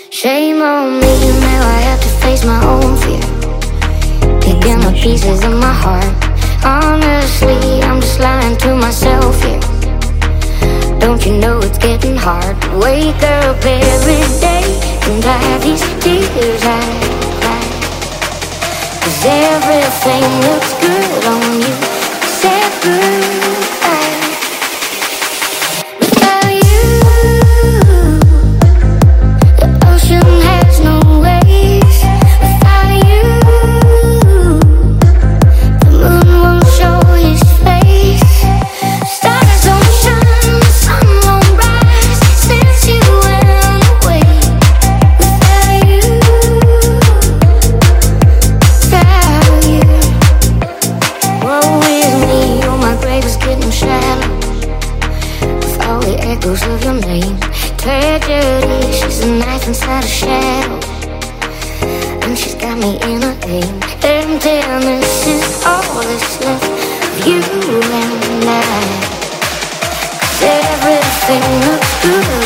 Shame on me, now I have to face my own fear, picking up pieces of my heart. Honestly, I'm just lying to myself here. Don't you know it's getting hard to wake up every day and dry these tears I cry? 'Cause everything looks good on you, except goodbye. Without you, the ocean has no waves. Without you, the moon won't show his face. Stars don't shine, the sun won't rise since you went away. Without you, without you. Woe is me, oh my grave is getting shallow with all the echoes of your name. Tragedy, she's a knife inside a shadow, and she's got me in a aim. Emptiness is all that's left of you and I. 'Cause everything looks good